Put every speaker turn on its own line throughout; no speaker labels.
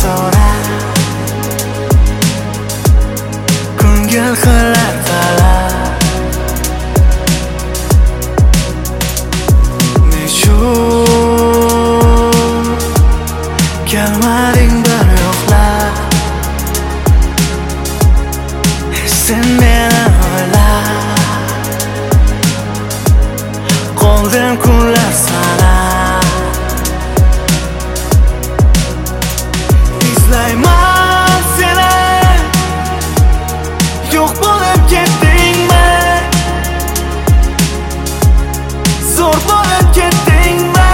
so'rar, ko'ngil qilar talab. Nechun kelmading bir yo'qlab, sen meni o'ylab, qoldim kunlar sanab. İzlayman seni, yo'q bo'lib ketdingmi? Zo'r bo'lib ketdingmi?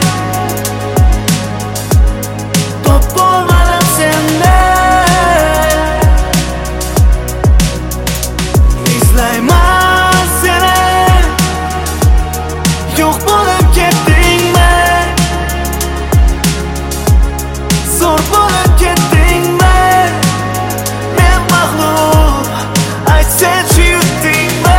Topolmadim seni. İzlayman seni, yo'q bo'lib ketdingmi? Zo'r bo'lib ketdingmi? Men mag'lub, aytsen-chi yutdingmi?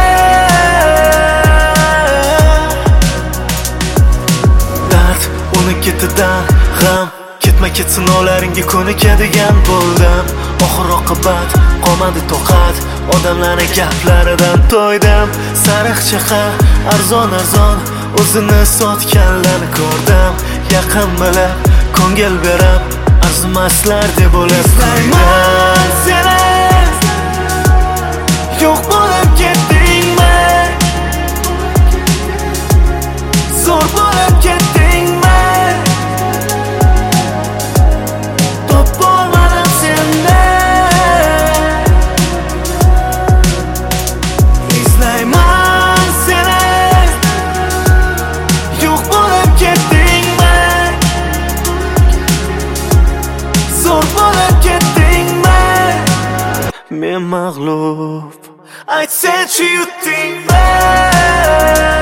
Dard uni ketidan g'am, ketma ket sinovlaringga ko'nikadigan bo'ldim. Oxir oqibat qolmadi toqat, odamlarning gaplaridan to'ydim. Sariq chaqa arzon o'zini sotganlarni ko'rdim. Yaqin bilib ko'ngil berib arzimaslar deb o'ylab qo'ydim. Seni yo'q bo'lib ketdingmi? Zo'r bo'lib ketdingmi? Topolmadim seni. İzlayman seni, yo'q bo'lib ketdingmi? Zo'r bo'lib ketdingmi? Men mag'lub, aytsen-chi yutdingmi?